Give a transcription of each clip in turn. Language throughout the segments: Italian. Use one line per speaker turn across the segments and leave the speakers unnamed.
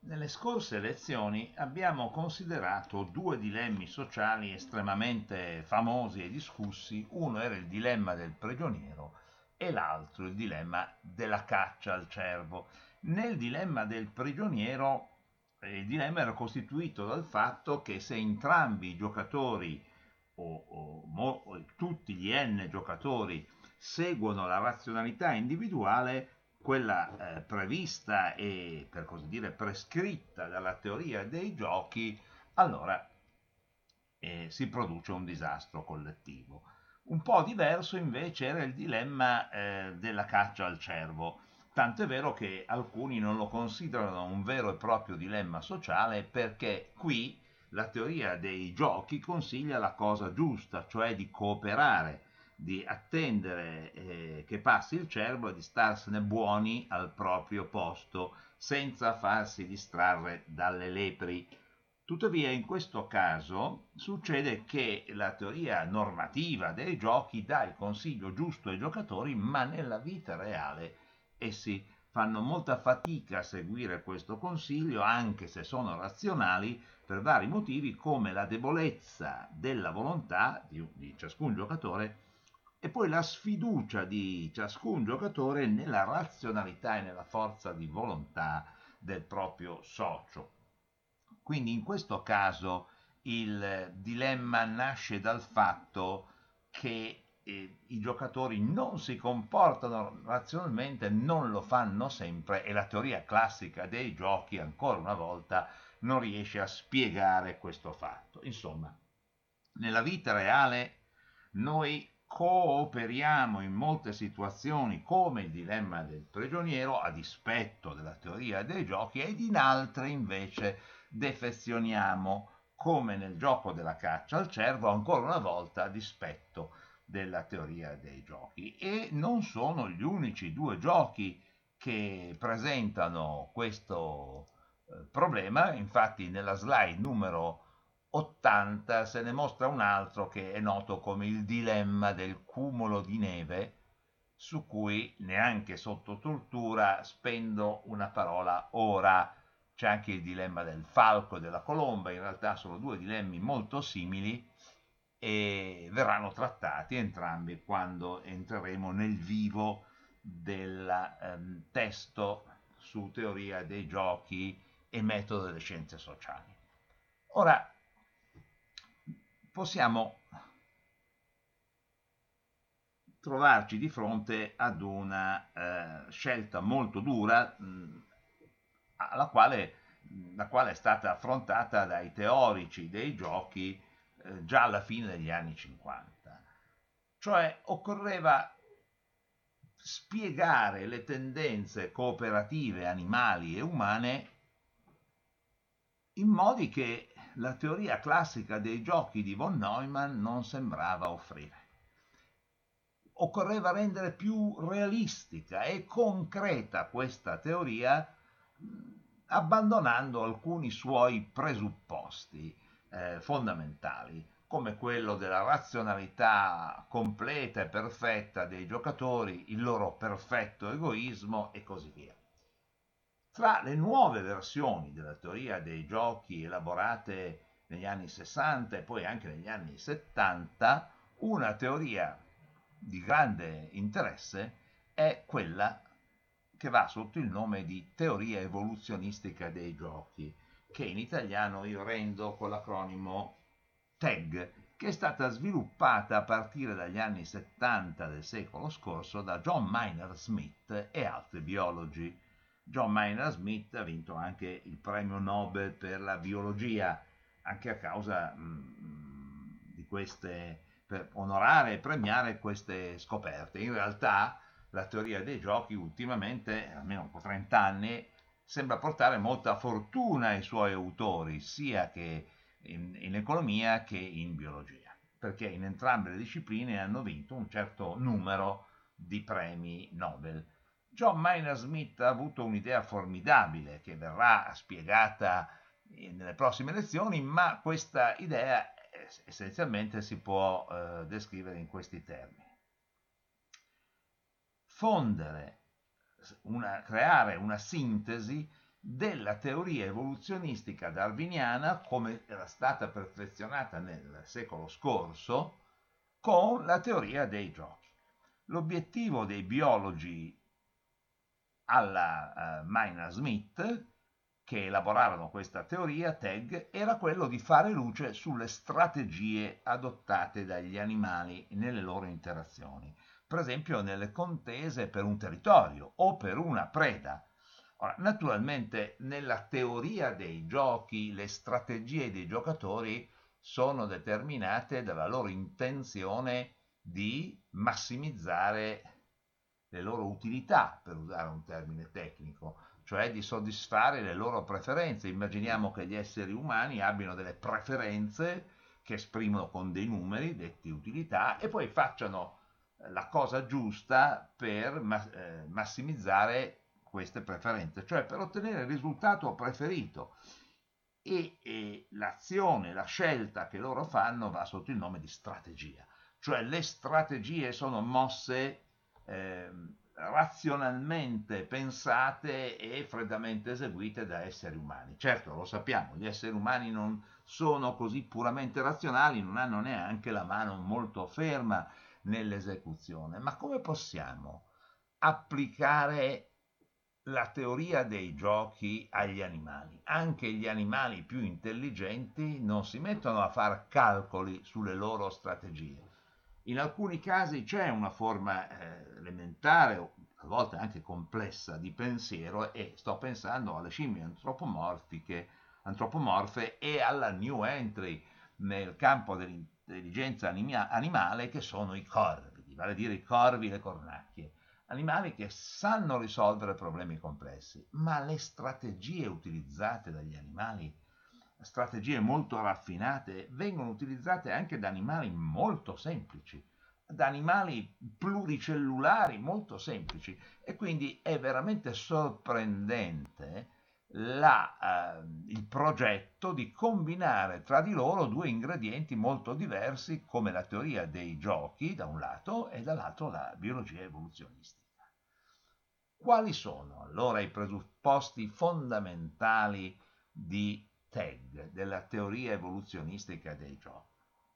Nelle scorse lezioni abbiamo considerato due dilemmi sociali estremamente famosi e discussi. Uno era il dilemma del prigioniero e l'altro il dilemma della caccia al cervo. Nel dilemma del prigioniero, il dilemma era costituito dal fatto che se entrambi i giocatori o tutti gli n giocatori seguono la razionalità individuale, quella prevista e per così dire prescritta dalla teoria dei giochi, allora si produce un disastro collettivo. Un po' diverso invece era il dilemma della caccia al cervo, tanto è vero che alcuni non lo considerano un vero e proprio dilemma sociale perché qui la teoria dei giochi consiglia la cosa giusta, cioè di cooperare, di attendere che passi il cervo e di starsene buoni al proprio posto senza farsi distrarre dalle lepri. Tuttavia in questo caso succede che la teoria normativa dei giochi dà il consiglio giusto ai giocatori, ma nella vita reale essi fanno molta fatica a seguire questo consiglio, anche se sono razionali, per vari motivi come la debolezza della volontà di ciascun giocatore e poi la sfiducia di ciascun giocatore nella razionalità e nella forza di volontà del proprio socio. Quindi in questo caso il dilemma nasce dal fatto che i giocatori non si comportano razionalmente, non lo fanno sempre e la teoria classica dei giochi, ancora una volta, non riesce a spiegare questo fatto. Insomma, nella vita reale noi cooperiamo in molte situazioni come il dilemma del prigioniero a dispetto della teoria dei giochi ed in altre invece defezioniamo come nel gioco della caccia al cervo ancora una volta a dispetto della teoria dei giochi e non sono gli unici due giochi che presentano questo problema. Infatti nella slide numero 80 se ne mostra un altro che è noto come il dilemma del cumulo di neve, su cui neanche sotto tortura spendo una parola ora. C'è anche il dilemma del falco e della colomba, in realtà sono due dilemmi molto simili e verranno trattati entrambi quando entreremo nel vivo del testo su teoria dei giochi e metodo delle scienze sociali. Ora, possiamo trovarci di fronte ad una scelta molto dura la quale è stata affrontata dai teorici dei giochi già alla fine degli anni 50. Cioè occorreva spiegare le tendenze cooperative animali e umane in modi che la teoria classica dei giochi di von Neumann non sembrava offrire. Occorreva rendere più realistica e concreta questa teoria abbandonando alcuni suoi presupposti fondamentali, come quello della razionalità completa e perfetta dei giocatori, il loro perfetto egoismo e così via. Tra le nuove versioni della teoria dei giochi elaborate negli anni 60 e poi anche negli anni 70, una teoria di grande interesse è quella che va sotto il nome di teoria evoluzionistica dei giochi, che in italiano io rendo con l'acronimo TEG, che è stata sviluppata a partire dagli anni 70 del secolo scorso da John Maynard Smith e altri biologi. John Maynard Smith ha vinto anche il premio Nobel per la biologia, anche a causa di queste, per onorare e premiare queste scoperte. In realtà la teoria dei giochi ultimamente, almeno per 30 anni, sembra portare molta fortuna ai suoi autori, sia che in economia che in biologia, perché in entrambe le discipline hanno vinto un certo numero di premi Nobel. John Maynard Smith ha avuto un'idea formidabile che verrà spiegata nelle prossime lezioni, ma questa idea essenzialmente si può descrivere in questi termini. Creare una sintesi della teoria evoluzionistica darwiniana come era stata perfezionata nel secolo scorso con la teoria dei giochi. L'obiettivo dei biologi alla Minor Smith, che elaborarono questa teoria, TEG, era quello di fare luce sulle strategie adottate dagli animali nelle loro interazioni, per esempio nelle contese per un territorio o per una preda. Ora, naturalmente nella teoria dei giochi le strategie dei giocatori sono determinate dalla loro intenzione di massimizzare le loro utilità, per usare un termine tecnico, cioè di soddisfare le loro preferenze. Immaginiamo che gli esseri umani abbiano delle preferenze che esprimono con dei numeri, detti utilità, e poi facciano la cosa giusta per massimizzare queste preferenze, cioè per ottenere il risultato preferito. E l'azione, la scelta che loro fanno va sotto il nome di strategia, cioè le strategie sono mosse razionalmente pensate e freddamente eseguite da esseri umani. Certo, lo sappiamo, gli esseri umani non sono così puramente razionali, non hanno neanche la mano molto ferma nell'esecuzione, ma come possiamo applicare la teoria dei giochi agli animali? Anche gli animali più intelligenti non si mettono a fare calcoli sulle loro strategie. In alcuni casi c'è una forma elementare, o a volte anche complessa, di pensiero, e sto pensando alle scimmie antropomorfe e alla new entry nel campo dell'intelligenza animale, che sono i corvi, vale a dire i corvi e le cornacchie. Animali che sanno risolvere problemi complessi, ma le strategie utilizzate dagli animali, strategie molto raffinate, vengono utilizzate anche da animali molto semplici, da animali pluricellulari molto semplici, e quindi è veramente sorprendente il progetto di combinare tra di loro due ingredienti molto diversi, come la teoria dei giochi da un lato e dall'altro la biologia evoluzionistica. Quali sono allora i presupposti fondamentali di TEG, della teoria evoluzionistica dei giochi?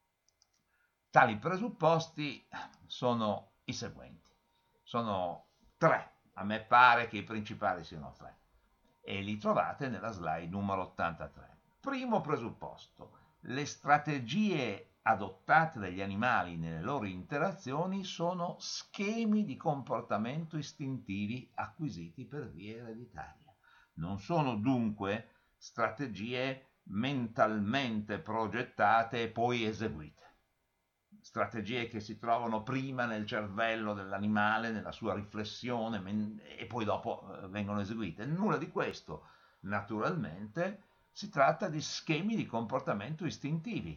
Tali presupposti sono i seguenti. Sono tre, a me pare che i principali siano tre, e li trovate nella slide numero 83. Primo presupposto: le strategie adottate dagli animali nelle loro interazioni sono schemi di comportamento istintivi acquisiti per via ereditaria. Non sono dunque strategie mentalmente progettate e poi eseguite. Strategie che si trovano prima nel cervello dell'animale, nella sua riflessione, e poi dopo vengono eseguite. Nulla di questo. Naturalmente si tratta di schemi di comportamento istintivi.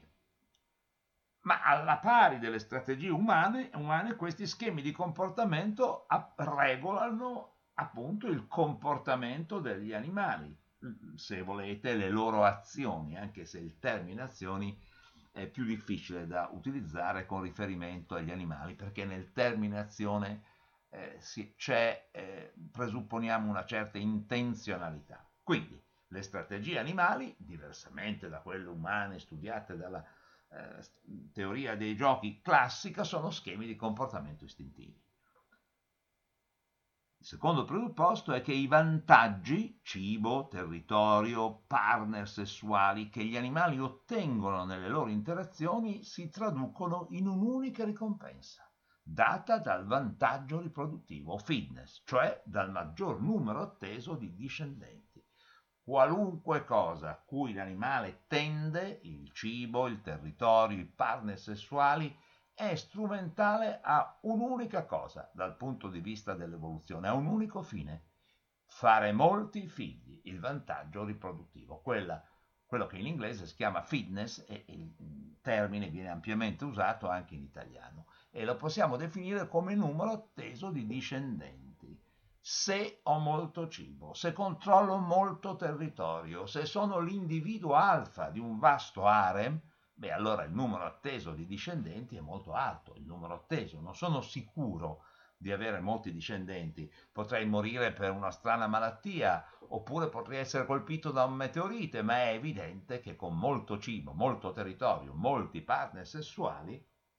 Ma alla pari delle strategie umane, questi schemi di comportamento regolano appunto il comportamento degli animali, se volete le loro azioni, anche se il termine azioni è più difficile da utilizzare con riferimento agli animali, perché nel termine azione presupponiamo una certa intenzionalità. Quindi le strategie animali, diversamente da quelle umane studiate dalla teoria dei giochi classica, sono schemi di comportamento istintivi. Il secondo presupposto è che i vantaggi, cibo, territorio, partner sessuali, che gli animali ottengono nelle loro interazioni si traducono in un'unica ricompensa, data dal vantaggio riproduttivo, fitness, cioè dal maggior numero atteso di discendenti. Qualunque cosa a cui l'animale tende, il cibo, il territorio, i partner sessuali, è strumentale a un'unica cosa dal punto di vista dell'evoluzione, a un unico fine: fare molti figli, il vantaggio riproduttivo, quello che in inglese si chiama fitness, e il termine viene ampiamente usato anche in italiano, e lo possiamo definire come numero atteso di discendenti. Se ho molto cibo, se controllo molto territorio, se sono l'individuo alfa di un vasto harem, beh, allora il numero atteso di discendenti è molto alto. Il numero atteso, non sono sicuro di avere molti discendenti, potrei morire per una strana malattia, oppure potrei essere colpito da un meteorite, ma è evidente che con molto cibo, molto territorio, molti partner sessuali,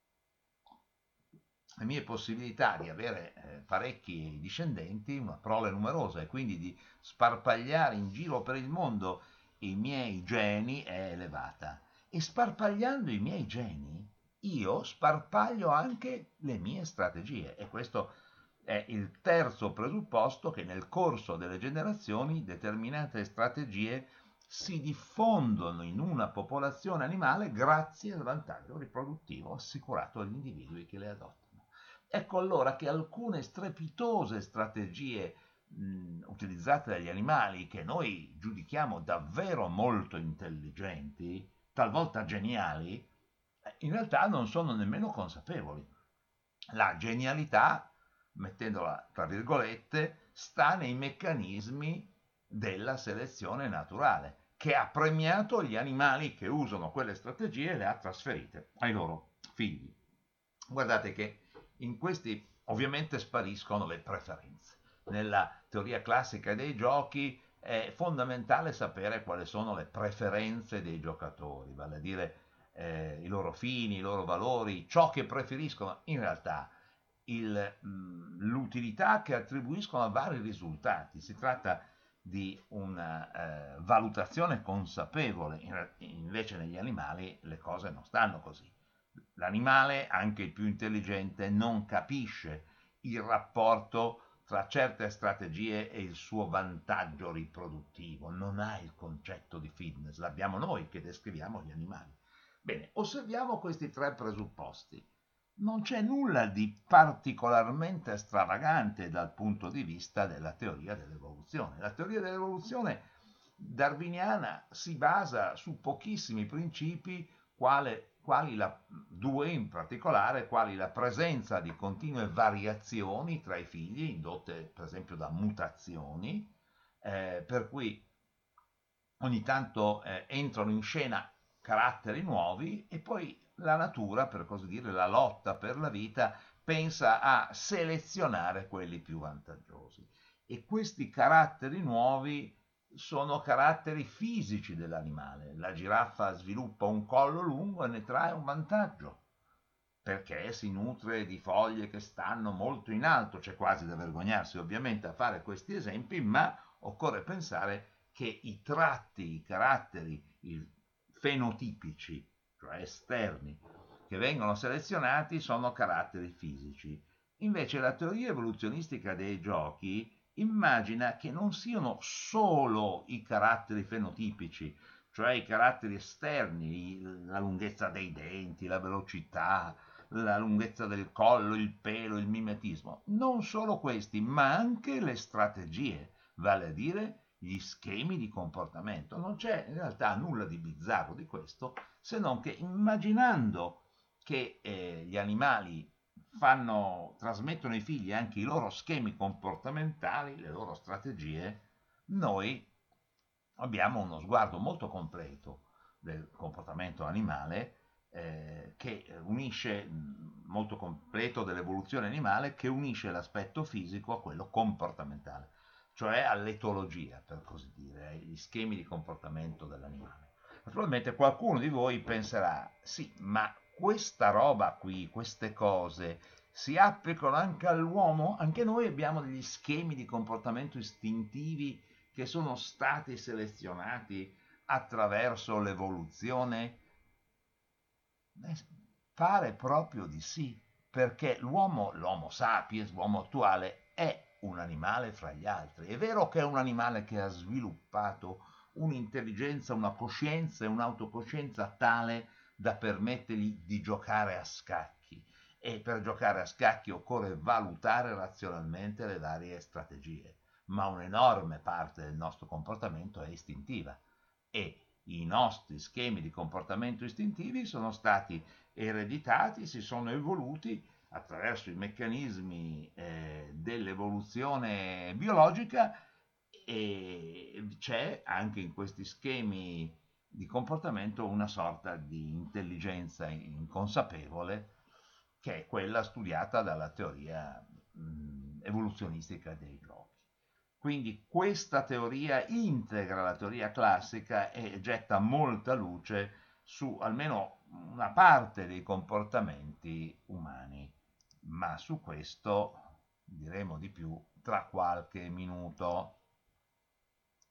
le mie possibilità di avere parecchi discendenti, una prole numerosa e quindi di sparpagliare in giro per il mondo i miei geni è elevata. E sparpagliando i miei geni, io sparpaglio anche le mie strategie. E questo è il terzo presupposto, che nel corso delle generazioni determinate strategie si diffondono in una popolazione animale grazie al vantaggio riproduttivo assicurato agli individui che le adottano. Ecco allora che alcune strepitose strategie utilizzate dagli animali, che noi giudichiamo davvero molto intelligenti, talvolta geniali, in realtà non sono nemmeno consapevoli. La genialità, mettendola tra virgolette, sta nei meccanismi della selezione naturale, che ha premiato gli animali che usano quelle strategie e le ha trasferite ai loro figli. Guardate che in questi ovviamente spariscono le preferenze. Nella teoria classica dei giochi è fondamentale sapere quali sono le preferenze dei giocatori, vale a dire i loro fini, i loro valori, ciò che preferiscono. In realtà l'utilità che attribuiscono a vari risultati. Si tratta di una valutazione consapevole, invece negli animali le cose non stanno così. L'animale, anche il più intelligente, non capisce il rapporto tra certe strategie e il suo vantaggio riproduttivo, non ha il concetto di fitness, l'abbiamo noi che descriviamo gli animali. Bene, osserviamo questi tre presupposti. Non c'è nulla di particolarmente stravagante dal punto di vista della teoria dell'evoluzione. La teoria dell'evoluzione darwiniana si basa su pochissimi principi, due in particolare, quali la presenza di continue variazioni tra i figli, indotte per esempio da mutazioni, per cui ogni tanto entrano in scena caratteri nuovi e poi la natura, per così dire, la lotta per la vita, pensa a selezionare quelli più vantaggiosi. E questi caratteri nuovi sono caratteri fisici dell'animale. La giraffa sviluppa un collo lungo e ne trae un vantaggio, perché si nutre di foglie che stanno molto in alto. C'è quasi da vergognarsi ovviamente a fare questi esempi, ma occorre pensare che i tratti, i caratteri fenotipici, cioè esterni, che vengono selezionati sono caratteri fisici. Invece la teoria evoluzionistica dei giochi immagina che non siano solo i caratteri fenotipici, cioè i caratteri esterni, la lunghezza dei denti, la velocità, la lunghezza del collo, il pelo, il mimetismo. Non solo questi, ma anche le strategie, vale a dire gli schemi di comportamento. Non c'è in realtà nulla di bizzarro di questo, se non che immaginando che gli animali trasmettono ai figli anche i loro schemi comportamentali, le loro strategie, noi abbiamo uno sguardo molto completo del comportamento animale, che unisce, molto completo dell'evoluzione animale, che unisce l'aspetto fisico a quello comportamentale, cioè all'etologia, per così dire, agli schemi di comportamento dell'animale. Naturalmente qualcuno di voi penserà, sì, ma questa roba qui, queste cose, si applicano anche all'uomo? Anche noi abbiamo degli schemi di comportamento istintivi che sono stati selezionati attraverso l'evoluzione? Pare proprio di sì, perché l'Homo sapiens, l'uomo attuale, è un animale fra gli altri. È vero che è un animale che ha sviluppato un'intelligenza, una coscienza e un'autocoscienza tale da permettergli di giocare a scacchi. E per giocare a scacchi occorre valutare razionalmente le varie strategie, ma un'enorme parte del nostro comportamento è istintiva e i nostri schemi di comportamento istintivi sono stati ereditati, si sono evoluti attraverso i meccanismi dell'evoluzione biologica, e c'è anche in questi schemi di comportamento una sorta di intelligenza inconsapevole, che è quella studiata dalla teoria evoluzionistica dei giochi. Quindi questa teoria integra la teoria classica e getta molta luce su almeno una parte dei comportamenti umani, ma su questo diremo di più tra qualche minuto.